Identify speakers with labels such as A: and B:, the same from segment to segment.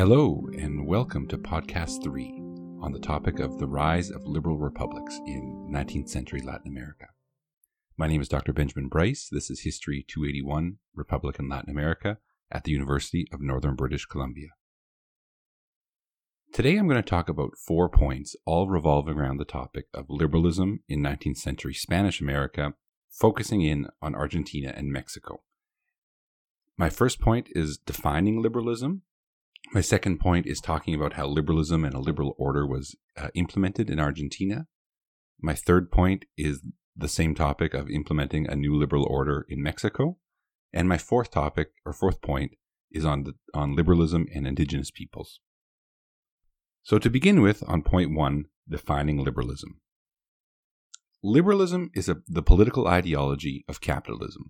A: Hello, and welcome to Podcast 3 on the topic of the rise of liberal republics in 19th century Latin America. My name is Dr. Benjamin Bryce. This is History 281, Republic in Latin America at the University of Northern British Columbia. Today I'm going to talk about 4 points, all revolving around the topic of liberalism in 19th century Spanish America, focusing in on Argentina and Mexico. My first point is defining liberalism. My second point is talking about how liberalism and a liberal order was implemented in Argentina. My third point is the same topic of implementing a new liberal order in Mexico. And my fourth point is on liberalism and indigenous peoples. So to begin with, on point 1, defining liberalism. Liberalism is the political ideology of capitalism.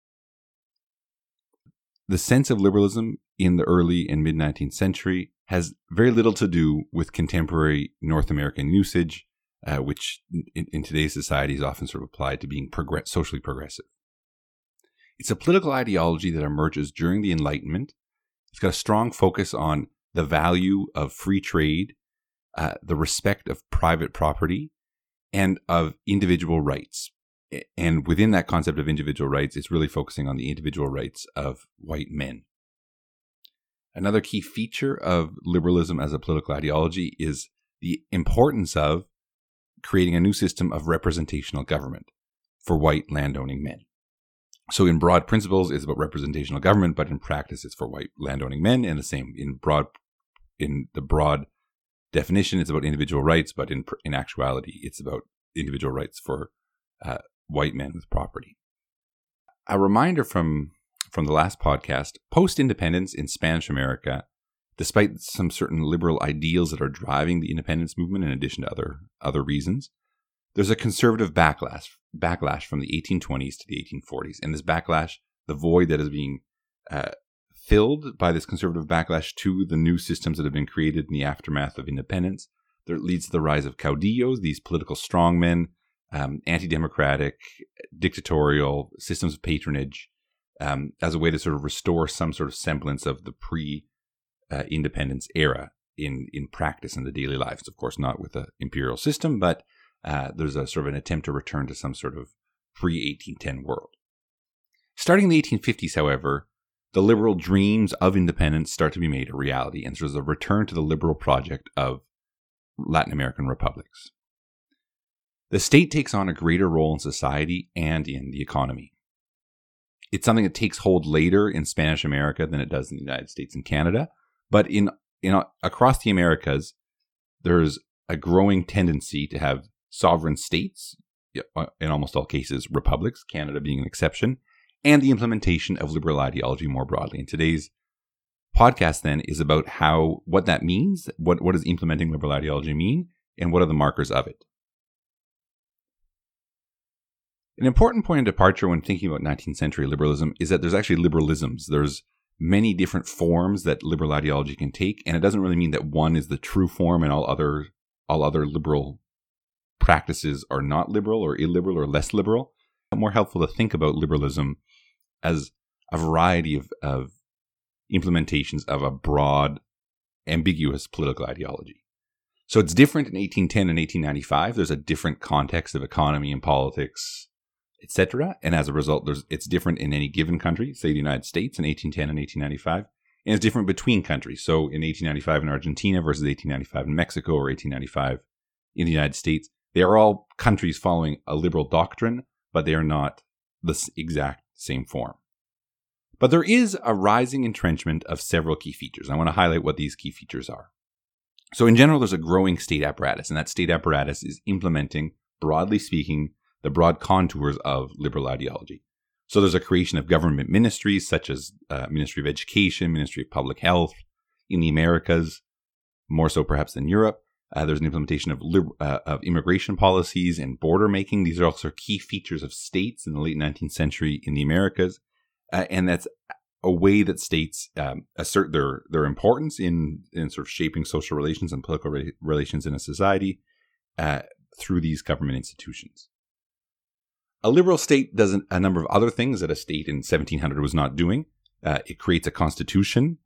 A: The sense of liberalism in the early and mid-19th century has very little to do with contemporary North American usage, which in today's society is often sort of applied to being socially progressive. It's a political ideology that emerges during the Enlightenment. It's got a strong focus on the value of free trade, the respect of private property, and of individual rights. And within that concept of individual rights, it's really focusing on the individual rights of white men. Another key feature of liberalism as a political ideology is the importance of creating a new system of representational government for white landowning men. So in broad principles, it's about representational government, but in practice, it's for white landowning men. And the same in the broad definition, it's about individual rights, but in actuality, it's about individual rights for white men with property. A reminder from the last podcast, post-independence in Spanish America, despite some certain liberal ideals that are driving the independence movement in addition to other reasons, there's a conservative backlash from the 1820s to the 1840s. And this backlash, the void that is being filled by this conservative backlash to the new systems that have been created in the aftermath of independence, that leads to the rise of caudillos, these political strongmen, anti-democratic, dictatorial systems of patronage, as a way to sort of restore some sort of semblance of the pre-independence era in practice in the daily lives. Of course, not with the imperial system, but there's a sort of an attempt to return to some sort of pre-1810 world. Starting in the 1850s, however, the liberal dreams of independence start to be made a reality, and so there's a return to the liberal project of Latin American republics. The state takes on a greater role in society and in the economy. It's something that takes hold later in Spanish America than it does in the United States and Canada. But across the Americas, there's a growing tendency to have sovereign states, in almost all cases republics, Canada being an exception, and the implementation of liberal ideology more broadly. And today's podcast then is about what that means, what does implementing liberal ideology mean, and what are the markers of it. An important point of departure when thinking about 19th century liberalism is that there's actually liberalisms. There's many different forms that liberal ideology can take, and it doesn't really mean that one is the true form and all other liberal practices are not liberal or illiberal or less liberal. It's more helpful to think about liberalism as a variety of implementations of a broad, ambiguous political ideology. So it's different in 1810 and 1895. There's a different context of economy and politics, etc. And as a result, it's different in any given country, say the United States in 1810 and 1895, and it's different between countries. So in 1895 in Argentina versus 1895 in Mexico or 1895 in the United States, they are all countries following a liberal doctrine, but they are not the exact same form. But there is a rising entrenchment of several key features. I want to highlight what these key features are. So in general, there's a growing state apparatus, and that state apparatus is implementing, broadly speaking, the broad contours of liberal ideology. So there's a creation of government ministries such as Ministry of Education, Ministry of Public Health in the Americas, more so perhaps than Europe. There's an implementation of immigration policies and border making. These are also key features of states in the late 19th century in the Americas. And that's a way that states assert their importance in sort of shaping social relations and political relations in a society through these government institutions. A liberal state does a number of other things that a state in 1700 was not doing. It creates a constitution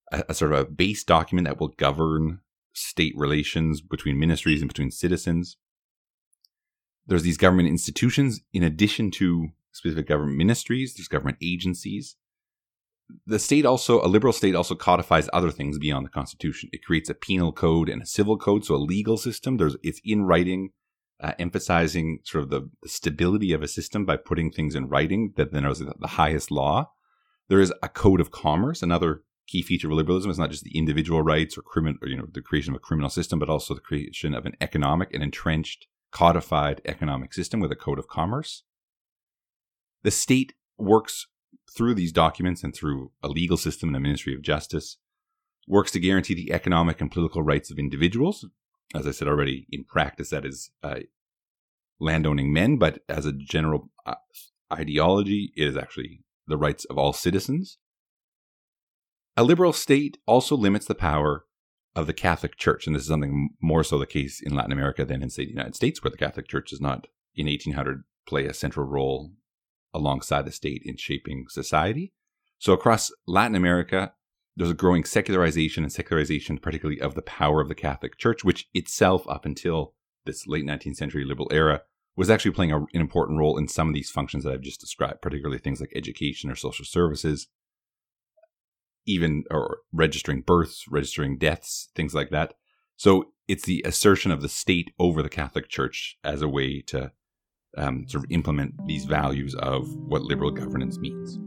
A: a sort of a base document that will govern state relations between ministries and between citizens. There's these government institutions in addition to specific government ministries. There's government agencies. The state also, a liberal state also codifies other things beyond the Constitution. It creates a penal code and a civil code, so a legal system. It's in writing, emphasizing sort of the stability of a system by putting things in writing that then is the highest law. There is a code of commerce. Another key feature of liberalism is not just the individual rights or the creation of a criminal system, but also the creation of an economic and entrenched, codified economic system with a code of commerce. The state works through these documents and through a legal system and a Ministry of Justice, works to guarantee the economic and political rights of individuals. As I said already, in practice, that is landowning men, but as a general ideology, it is actually the rights of all citizens. A liberal state also limits the power of the Catholic Church, and this is something more so the case in Latin America than in, say, the United States, where the Catholic Church does not, in 1800, play a central role alongside the state in shaping society. So across Latin America, there's a growing secularization particularly of the power of the Catholic Church, which itself, up until this late 19th century liberal era, was actually playing an important role in some of these functions that I've just described, particularly things like education or social services, even or registering births, registering deaths, things like that. So it's the assertion of the state over the Catholic Church as a way to sort of implement these values of what liberal governance means.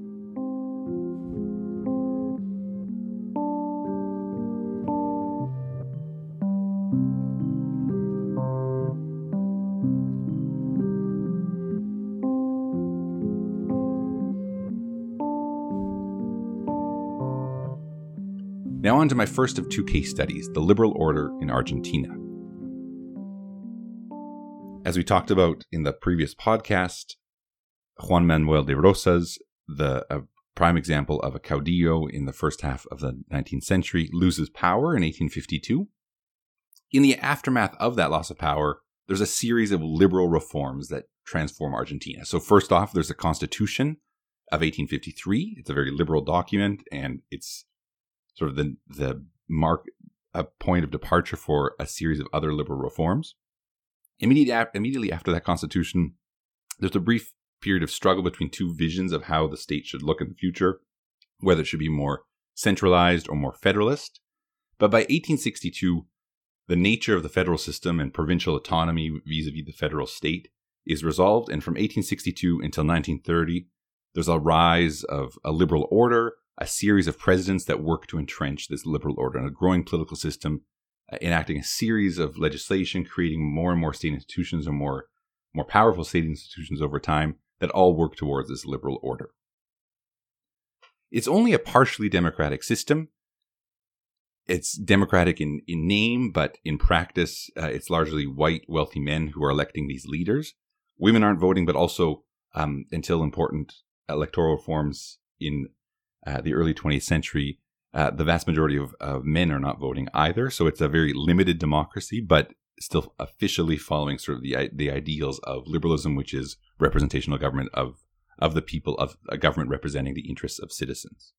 A: Now on to my first of two case studies, the liberal order in Argentina. As we talked about in the previous podcast, Juan Manuel de Rosas, a prime example of a caudillo in the first half of the 19th century, loses power in 1852. In the aftermath of that loss of power, there's a series of liberal reforms that transform Argentina. So first off, there's the Constitution of 1853. It's a very liberal document, and it's sort of the a point of departure for a series of other liberal reforms. Immediately after that constitution, there's a brief period of struggle between two visions of how the state should look in the future, whether it should be more centralized or more federalist. But by 1862, the nature of the federal system and provincial autonomy vis-a-vis the federal state is resolved. And from 1862 until 1930, there's a rise of a liberal order, a series of presidents that work to entrench this liberal order, and a growing political system enacting a series of legislation, creating more and more state institutions and more powerful state institutions over time that all work towards this liberal order. It's only a partially democratic system. It's democratic in name, but in practice, it's largely white, wealthy men who are electing these leaders. Women aren't voting, but also until important electoral reforms in the early 20th century, the vast majority of men are not voting either. So it's a very limited democracy, but still officially following sort of the ideals of liberalism, which is representational government of the people, of a government representing the interests of citizens.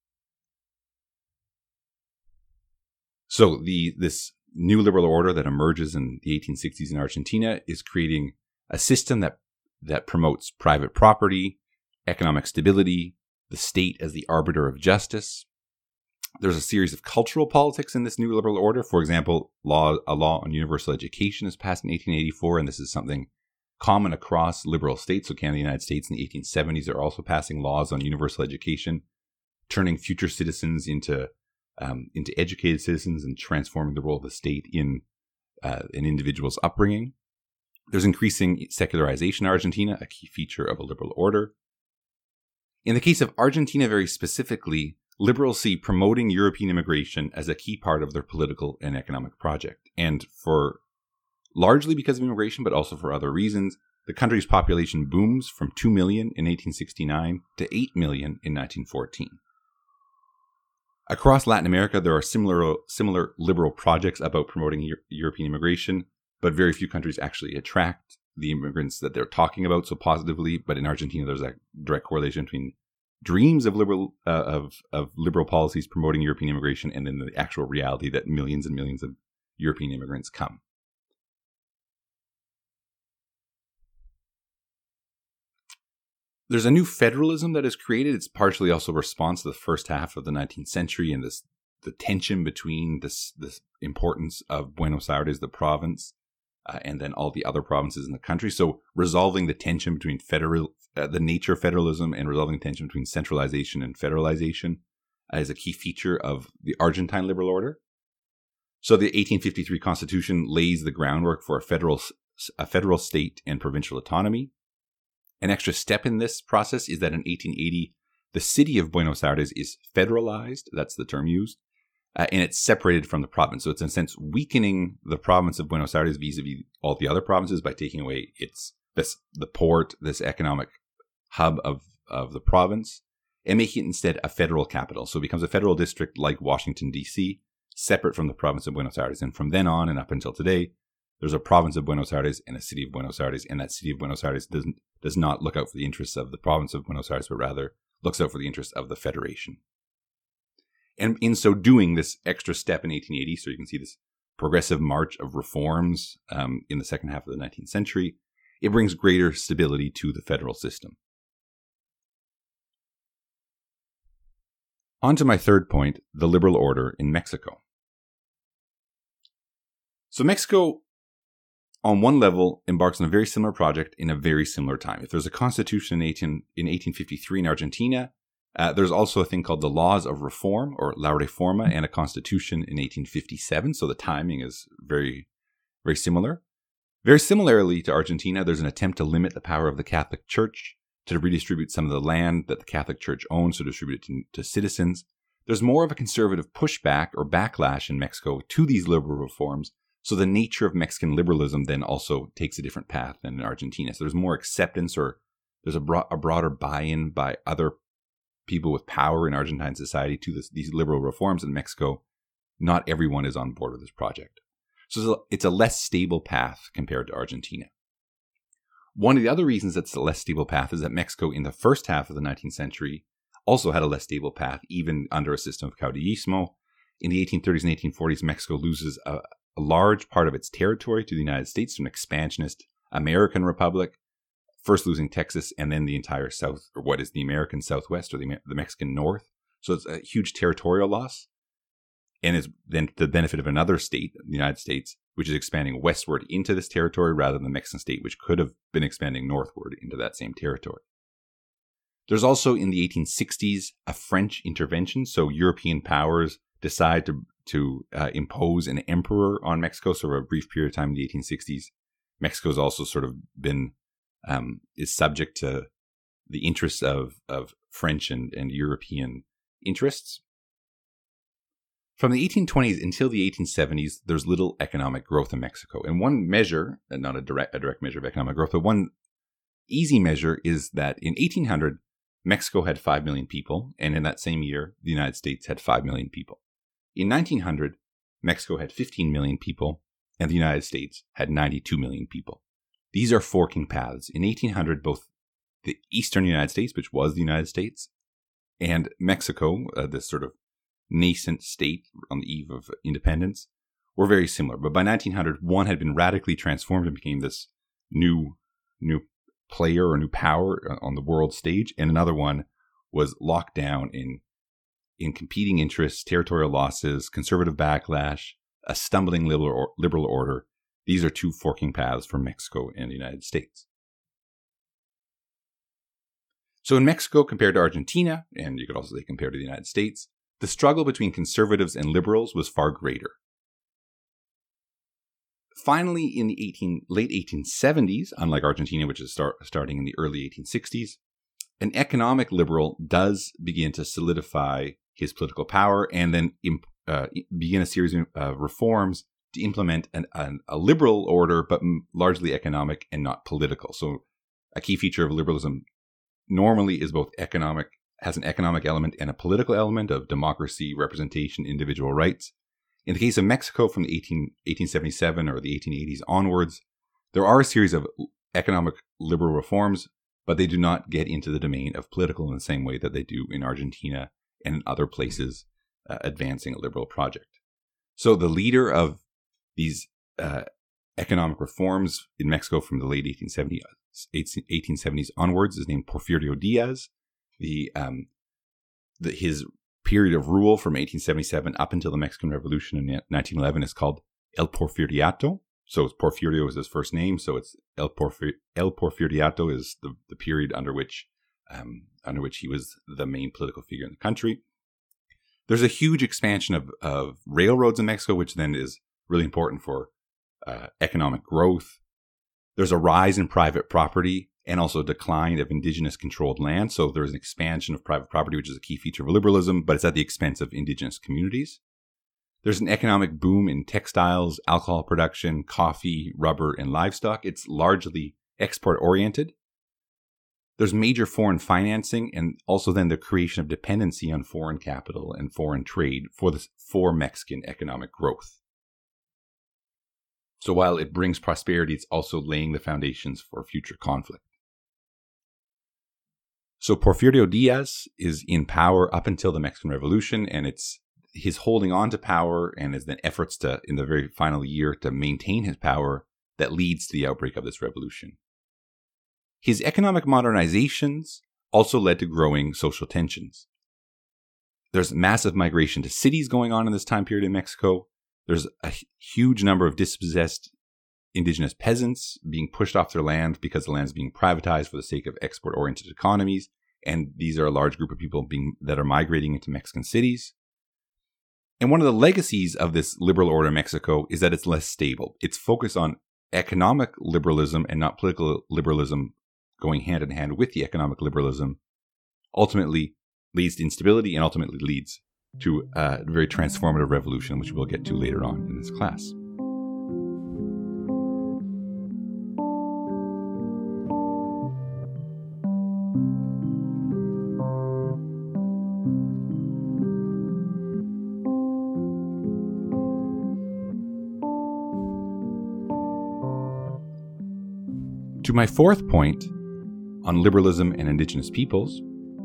A: So this new liberal order that emerges in the 1860s in Argentina is creating a system that promotes private property, economic stability, the state as the arbiter of justice. There's a series of cultural politics in this new liberal order. For example, a law on universal education is passed in 1884, and this is something common across liberal states. So Canada and the United States in the 1870s are also passing laws on universal education, turning future citizens into educated citizens and transforming the role of the state in an individual's upbringing. There's increasing secularization in Argentina, a key feature of a liberal order. In the case of Argentina very specifically, liberals see promoting European immigration as a key part of their political and economic project. And for largely because of immigration, but also for other reasons, the country's population booms from 2 million in 1869 to 8 million in 1914. Across Latin America, there are similar liberal projects about promoting European immigration, but very few countries actually attract the immigrants that they're talking about so positively. But in Argentina, there's a direct correlation between dreams of liberal policies promoting European immigration, and then the actual reality that millions and millions of European immigrants come. There's a new federalism that is created. It's partially also a response to the first half of the 19th century and the tension between this importance of Buenos Aires, the province, and then all the other provinces in the country. So resolving the tension between the nature of federalism and resolving the tension between centralization and federalization is a key feature of the Argentine liberal order. So the 1853 Constitution lays the groundwork for a federal state and provincial autonomy. An extra step in this process is that in 1880, the city of Buenos Aires is federalized. That's the term used. And it's separated from the province. So it's in a sense weakening the province of Buenos Aires vis-a-vis all the other provinces by taking away the port, this economic hub of the province, and making it instead a federal capital. So it becomes a federal district like Washington, D.C., separate from the province of Buenos Aires. And from then on and up until today, there's a province of Buenos Aires and a city of Buenos Aires, and that city of Buenos Aires does not look out for the interests of the province of Buenos Aires, but rather looks out for the interests of the federation. And in so doing, this extra step in 1880, so you can see this progressive march of reforms in the second half of the 19th century, it brings greater stability to the federal system. On to my third point, the liberal order in Mexico. So Mexico, on one level, embarks on a very similar project in a very similar time. If there's a constitution in 1853 in Argentina, there's also a thing called the Laws of Reform, or La Reforma, and a constitution in 1857. So the timing is very, very similar. Very similarly to Argentina, there's an attempt to limit the power of the Catholic Church, to redistribute some of the land that the Catholic Church owns, to distribute it to citizens. There's more of a conservative pushback or backlash in Mexico to these liberal reforms. So the nature of Mexican liberalism then also takes a different path than in Argentina. So there's more acceptance, or there's a broader buy-in by other people with power in Argentine society to these liberal reforms. In Mexico, not everyone is on board with this project. So it's a less stable path compared to Argentina. One of the other reasons it's a less stable path is that Mexico in the first half of the 19th century also had a less stable path, even under a system of caudillismo. In the 1830s and 1840s, Mexico loses a large part of its territory to the United States, to an expansionist American republic, first losing Texas and then the entire South, or what is the American Southwest, or the Mexican North. So it's a huge territorial loss. And is then the benefit of another state, the United States, which is expanding westward into this territory rather than the Mexican state, which could have been expanding northward into that same territory. There's also in the 1860s a French intervention. So European powers decide to impose an emperor on Mexico. So for a brief period of time in the 1860s, Mexico's also sort of been, is subject to the interests of French and European interests. From the 1820s until the 1870s, there's little economic growth in Mexico. And one measure, and not a direct measure of economic growth, but one easy measure is that in 1800, Mexico had 5 million people, and in that same year, the United States had 5 million people. In 1900, Mexico had 15 million people, and the United States had 92 million people. These are forking paths. In 1800, both the eastern United States, which was the United States, and Mexico, this sort of nascent state on the eve of independence, were very similar. But by 1900, one had been radically transformed and became this new player or new power on the world stage, and another one was locked down in competing interests, territorial losses, conservative backlash, a stumbling liberal order. These are two forking paths for Mexico and the United States. So in Mexico, compared to Argentina, and you could also say compared to the United States, the struggle between conservatives and liberals was far greater. Finally, in the late 1870s, unlike Argentina, which is starting in the early 1860s, an economic liberal does begin to solidify his political power and then begin a series of reforms to implement a liberal order, but largely economic and not political. So a key feature of liberalism normally is both has an economic element and a political element of democracy, representation, individual rights. In the case of Mexico from the 1877 or the 1880s onwards, there are a series of economic liberal reforms, but they do not get into the domain of political in the same way that they do in Argentina and in other places advancing a liberal project. So the leader of these economic reforms in Mexico from the late 1870s onwards is named Porfirio Diaz. His period of rule from 1877 up until the Mexican Revolution in 1911 is called El Porfiriato. So Porfirio is his first name, so it's El Porfiriato is the period under which he was the main political figure in the country. There's a huge expansion of railroads in Mexico, which then is really important for economic growth. There's a rise in private property and also a decline of indigenous controlled land. So there's an expansion of private property, which is a key feature of liberalism, but it's at the expense of indigenous communities. There's an economic boom in textiles, alcohol production, coffee, rubber, and livestock. It's largely export-oriented. There's major foreign financing and also then the creation of dependency on foreign capital and foreign trade for Mexican economic growth. So while it brings prosperity, it's also laying the foundations for future conflict. So Porfirio Diaz is in power up until the Mexican Revolution, and it's his holding on to power and his then efforts to, in the very final year, to maintain his power that leads to the outbreak of this revolution. His economic modernizations also led to growing social tensions. There's massive migration to cities going on in this time period in Mexico. There's a huge number of dispossessed indigenous peasants being pushed off their land because the land is being privatized for the sake of export-oriented economies. And these are a large group of people that are migrating into Mexican cities. And one of the legacies of this liberal order in Mexico is that it's less stable. It's focused on economic liberalism and not political liberalism going hand in hand with the economic liberalism, ultimately leads to instability and ultimately leads to a very transformative revolution, which we'll get to later on in this class. To my fourth point on liberalism and indigenous peoples,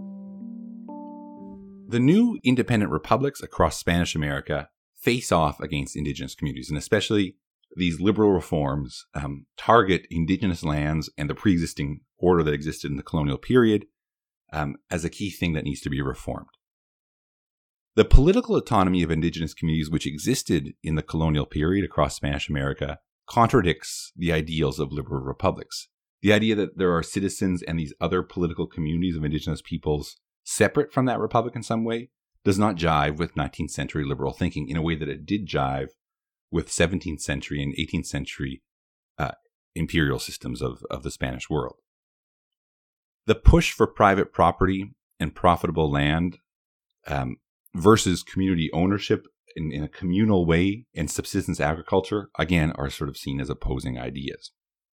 A: the new independent republics across Spanish America face off against indigenous communities, and especially these liberal reforms target indigenous lands and the pre-existing order that existed in the colonial period as a key thing that needs to be reformed. The political autonomy of indigenous communities which existed in the colonial period across Spanish America contradicts the ideals of liberal republics. The idea that there are citizens and these other political communities of indigenous peoples separate from that republic in some way does not jive with 19th century liberal thinking in a way that it did jive with 17th century and 18th century imperial systems of the Spanish world. The push for private property and profitable land versus community ownership in a communal way and subsistence agriculture, again, are sort of seen as opposing ideas.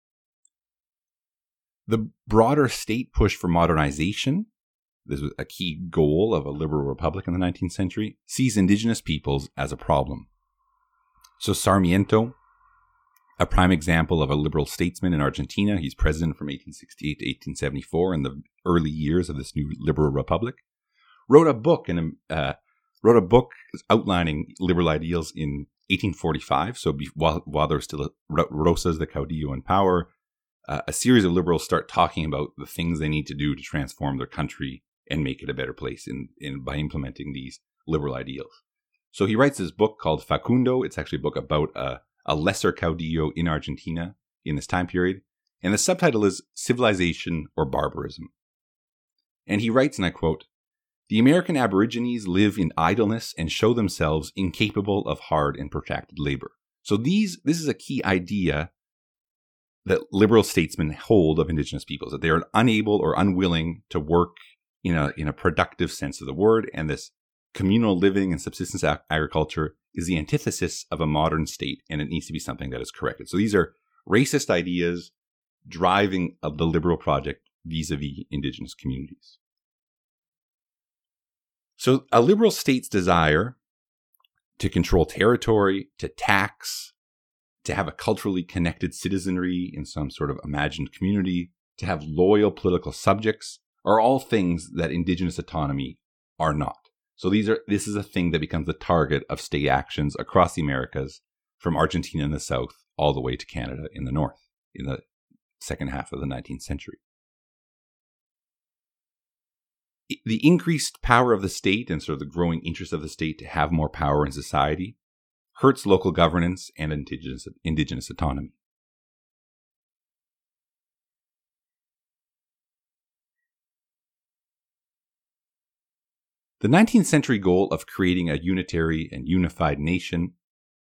A: The broader state push for modernization, this was a key goal of a liberal republic in the 19th century, sees indigenous peoples as a problem. So Sarmiento, a prime example of a liberal statesman in Argentina, he's president from 1868 to 1874 in the early years of this new liberal republic, wrote a book outlining liberal ideals in 1845. So while there were still Rosas de Caudillo in power, a series of liberals start talking about the things they need to do to transform their country and make it a better place by implementing these liberal ideals. So he writes this book called Facundo. It's actually a book about a lesser caudillo in Argentina in this time period. And the subtitle is Civilization or Barbarism. And he writes, and I quote, "The American Aborigines live in idleness and show themselves incapable of hard and protracted labor." So this is a key idea that liberal statesmen hold of indigenous peoples, that they are unable or unwilling to work in a productive sense of the word, and this communal living and subsistence agriculture is the antithesis of a modern state, and it needs to be something that is corrected. So these are racist ideas driving of the liberal project vis-a-vis indigenous communities. So a liberal state's desire to control territory, to tax, to have a culturally connected citizenry in some sort of imagined community, to have loyal political subjects are all things that indigenous autonomy are not. So this is a thing that becomes the target of state actions across the Americas, from Argentina in the south all the way to Canada in the north in the second half of the 19th century. The increased power of the state and sort of the growing interest of the state to have more power in society hurts local governance and indigenous autonomy. The 19th century goal of creating a unitary and unified nation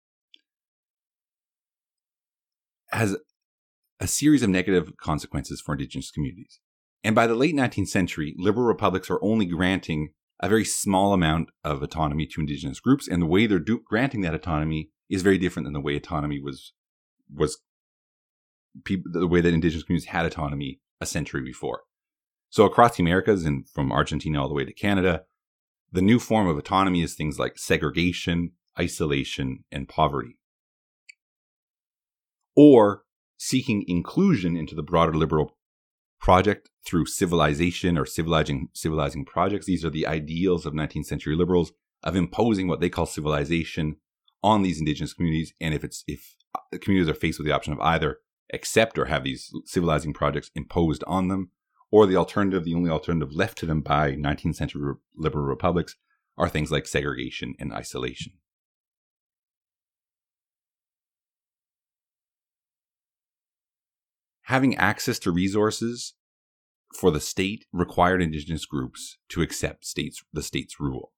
A: has a series of negative consequences for indigenous communities. And by the late 19th century, liberal republics are only granting a very small amount of autonomy to indigenous groups, and the way they're granting that autonomy is very different than the way autonomy was the way that indigenous communities had autonomy a century before. So across the Americas, and from Argentina all the way to Canada, the new form of autonomy is things like segregation, isolation, and poverty. Or seeking inclusion into the broader liberal project through civilization or civilizing projects. These are the ideals of 19th century liberals of imposing what they call civilization on these indigenous communities. And if the communities are faced with the option of either accept or have these civilizing projects imposed on them, or the only alternative left to them by 19th century liberal republics are things like segregation and isolation. Having access to resources for the state required indigenous groups to accept the state's rule.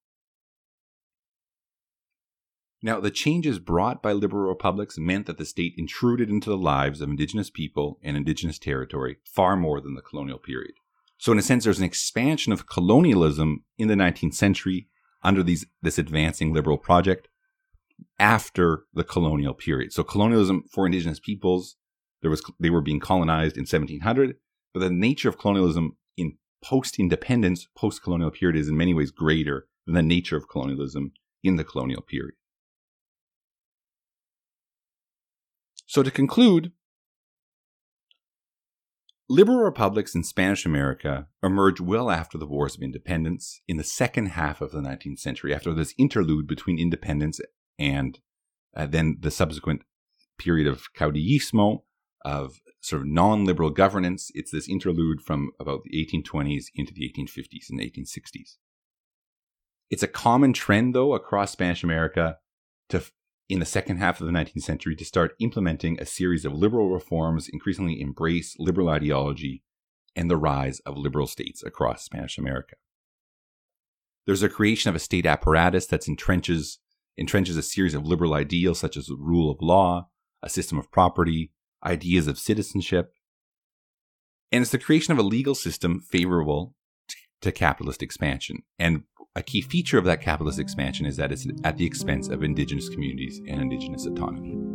A: Now, the changes brought by liberal republics meant that the state intruded into the lives of indigenous people and indigenous territory far more than the colonial period. So in a sense, there's an expansion of colonialism in the 19th century under this advancing liberal project after the colonial period. So colonialism for indigenous peoples, they were being colonized in 1700, but the nature of colonialism in post-independence, post-colonial period is in many ways greater than the nature of colonialism in the colonial period. So to conclude, liberal republics in Spanish America emerged well after the Wars of Independence in the second half of the 19th century, after this interlude between independence and then the subsequent period of caudillismo, of sort of non-liberal governance. It's this interlude from about the 1820s into the 1850s and 1860s. It's a common trend, though, across Spanish America in the second half of the 19th century to start implementing a series of liberal reforms, increasingly embrace liberal ideology and the rise of liberal states across Spanish America. There's a creation of a state apparatus that entrenches a series of liberal ideals such as the rule of law, a system of property, ideas of citizenship, and it's the creation of a legal system favorable to capitalist expansion. And a key feature of that capitalist expansion is that it's at the expense of indigenous communities and indigenous autonomy.